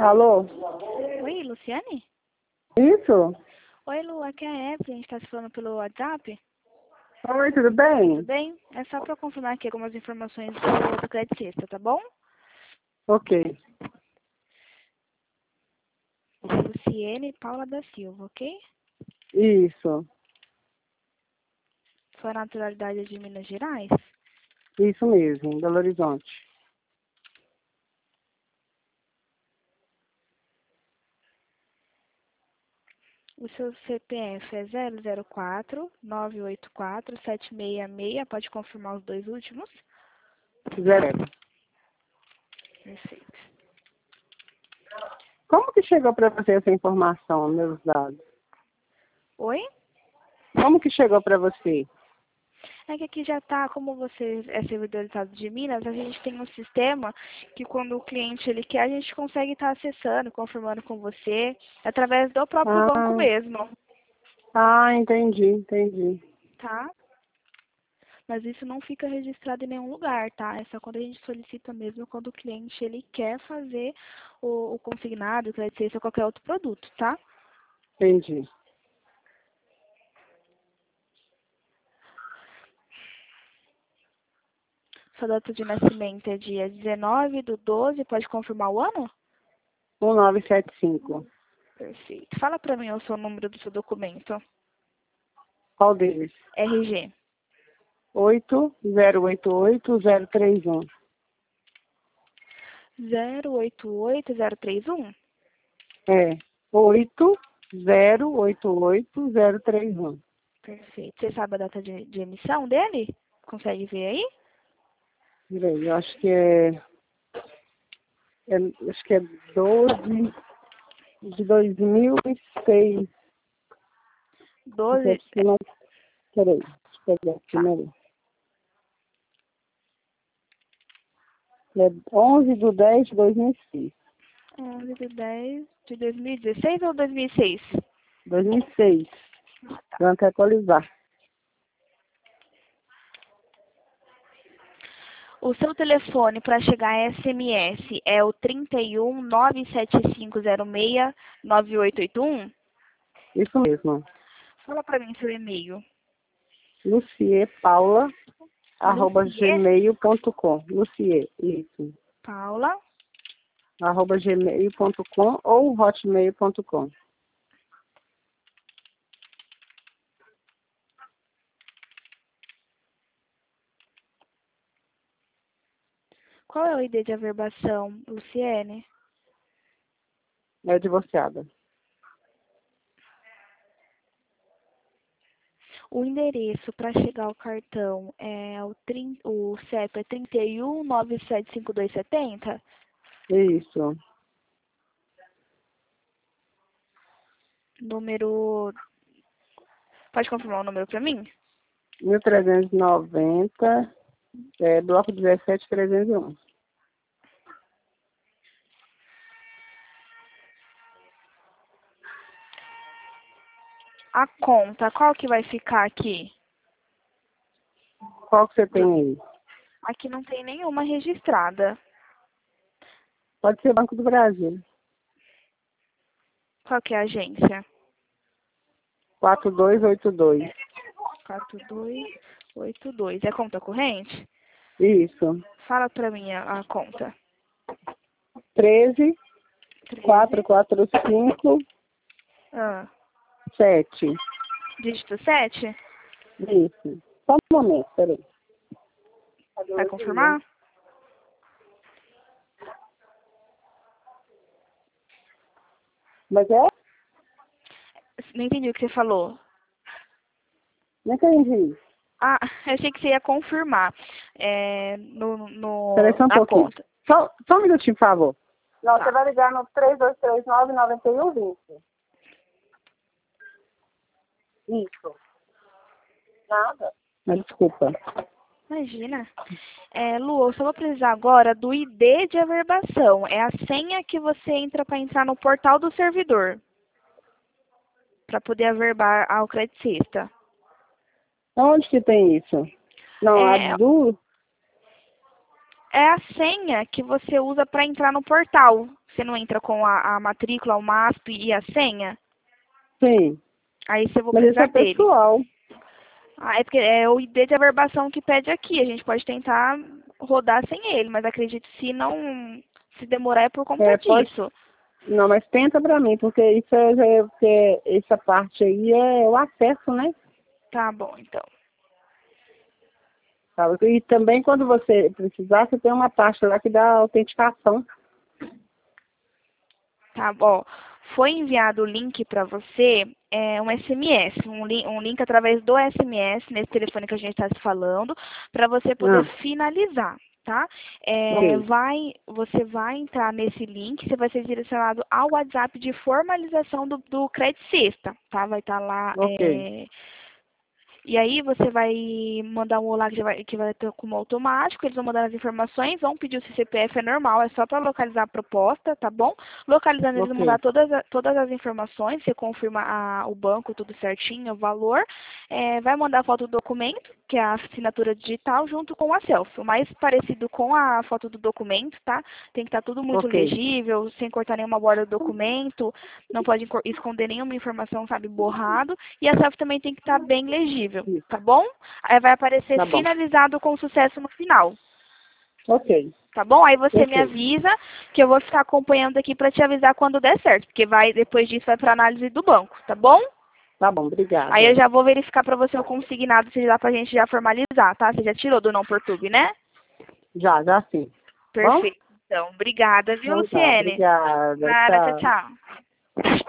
Alô? Oi, Luciane? Isso? Oi, Lu, aqui é a Evelyn, a gente está se falando pelo WhatsApp. Oi, tudo Tudo bem? bem? É só para confirmar aqui algumas informações do Credicista, tá bom? Ok. Luciene Paula da Silva, ok? Isso. Sua naturalidade é de Minas Gerais? Isso mesmo, Belo Horizonte. O seu CPF é 004-984-766, pode confirmar os dois últimos? Zero. Perfeito. Como que chegou para você essa informação, meus dados? Oi? Como que chegou para você? É que aqui já está, como você é servidor do Estado de Minas, a gente tem um sistema que quando o cliente ele quer, a gente consegue estar acessando, confirmando com você, através do próprio banco Ah, mesmo, entendi. tá? Mas isso não fica registrado em nenhum lugar, tá? É só quando a gente solicita mesmo, quando o cliente ele quer fazer o consignado, o crédito ou qualquer outro produto, tá? Entendi. Sua data de nascimento é dia 19/12, pode confirmar o ano? 1975. Perfeito. Fala pra mim o seu número do seu documento. Qual deles? RG. 8088031. 088031? É. 8088031. Perfeito. Você sabe a data de emissão dele? Consegue ver aí? Peraí, eu acho que é 12 de 2006. 12. Peraí, deixa eu pegar aqui, Tá. né? É 11/10/2006. 11/10 de 2016 ou 2006? 2006. Vamos até atualizar. O seu telefone para chegar a SMS é o 31 97506 9881? Isso mesmo. Fala para mim seu e-mail. Lucie lucie@gmail.com. Lucie, isso. Paula. @gmail.com ou hotmail.com. Qual é o ID de averbação, Luciene? É divorciada. O endereço para chegar ao cartão é o CEP é 31 975270? Isso. Número. Pode confirmar o número para mim? 1390, bloco 17301. A conta, qual que vai ficar aqui? Qual que você tem aí? Aqui não tem nenhuma registrada. Pode ser Banco do Brasil. Qual que é a agência? 4282. 4282. É conta corrente? Isso. Fala pra mim a conta. 13 13. 445 Ah, 7. dígito 7? Isso. Só um momento, peraí. Vai confirmar? Mas é? Não entendi o que você falou. Não entendi. Ah, eu achei que você ia confirmar. Peraí só um Na pouquinho. conta. Só um minutinho, por favor. Não, Tá. você vai ligar no 3239-9120. Isso. Nada. Mas desculpa. Imagina. Lu, eu só vou precisar agora do ID de averbação. É a senha que você entra para entrar no portal do servidor. Para poder averbar ao credicista. Onde que tem isso? Não, a É, do... é a senha que você usa para entrar no portal. Você não entra com a matrícula, o MASP e a senha? Sim. Aí você vai Mas isso precisar é dele. pessoal. Ah, é porque é o ID de averbação que pede aqui. A gente pode tentar rodar sem ele, mas acredite, se demorar é por conta Pode. disso. Não, mas tenta pra mim, porque isso porque essa parte aí é o acesso, né? Tá bom, então. Sabe? E também quando você precisar, você tem uma parte lá que dá autenticação. Tá bom. Foi enviado o link para você, um SMS, um link através do SMS, nesse telefone que a gente está se falando, para você poder finalizar, tá? Ok. Você vai entrar nesse link, você vai ser direcionado ao WhatsApp de formalização do Credit Sexta, tá? Vai estar lá. Ok. E aí você vai mandar um olá que vai ter como automático, eles vão mandar as informações, vão pedir o seu CPF, é normal, é só para localizar a proposta, tá bom? Localizando, eles vão Ok. mandar todas as informações, você confirma o banco, tudo certinho, o valor, vai mandar a foto do documento, que é a assinatura digital, junto com a selfie. O mais parecido com a foto do documento, tá? Tem que estar tudo muito Ok. legível, sem cortar nenhuma borda do documento, não pode esconder nenhuma informação, sabe, borrado. E a selfie também tem que estar bem legível, Isso. tá bom? Aí vai aparecer Tá bom. finalizado com sucesso no final, Ok. tá bom? Aí você me Perfeito. avisa que eu vou ficar acompanhando aqui para te avisar quando der certo, porque depois disso vai para análise do banco, tá bom? Tá bom, Aí eu obrigada. já vou verificar para você o consignado, se dá pra gente já formalizar, tá? Você já tirou do não perturbe, né? Já sim. Bom? Perfeito. Então, obrigada, viu, Então tá, Luciene? obrigada. Nada, tchau, Tchau. tchau.